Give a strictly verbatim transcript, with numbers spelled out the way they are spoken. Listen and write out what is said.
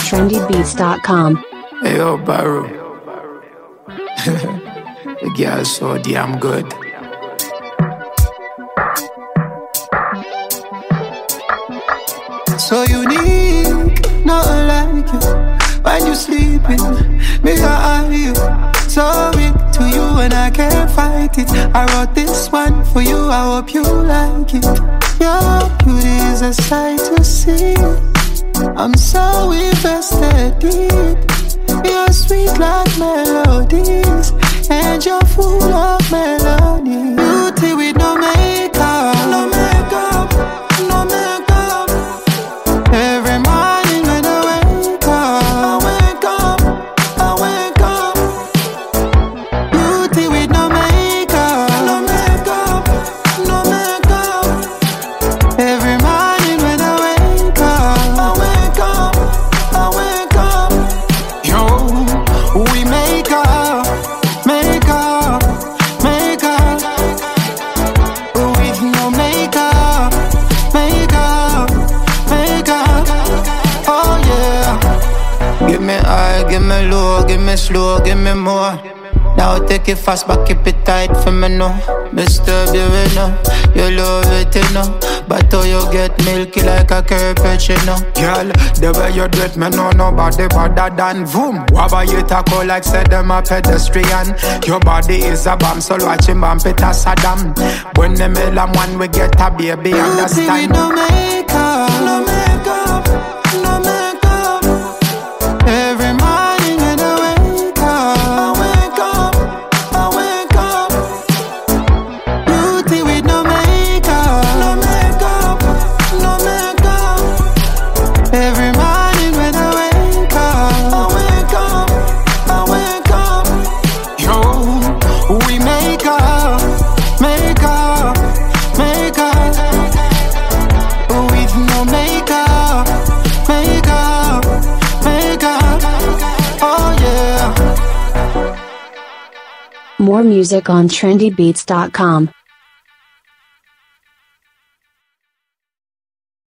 trendy beats dot com. Hey yo, Baru. The girl's so damn good. So unique, nothing like you. When you sleeping, me I you. So weak to you and I can't fight it. I wrote this one for you, I hope you like it. Your beauty is a sight to see. I'm so invested deep. You're sweet like melodies, and you're full of melody. Beauty with no makeup, no makeup, no makeup. Every morning when I wake up, I wake up, I wake up. Beauty with no makeup, no makeup, no makeup. Every morning when I wake up, I wake up, I wake up. Yo, we make up, make up, make up. With no makeup, make up, make up. Oh yeah. Give me high, give me low, give me slow, give me more. Now take it fast, but keep it tight for me now. Disturb you, you know. You love it, you know. But how you get milky like a carpet, you know. Girl, the way you do it, me know nobody better than Vroom. Wabba you tackle like said them a pedestrian. Your body is a bomb, so watch him bump it as Saddam. When the middle and one we get a baby, understand? Beauty with no makeup, no makeup, no makeup. Every morning when I wake up, I wake up, I wake up. Beauty with no makeup, no makeup, no makeup. Every morning when I wake up, I wake up, I wake up. Yo, We make up, make up, make up. With no makeup, makeup, makeup. Oh yeah. More music on trendy beats dot com.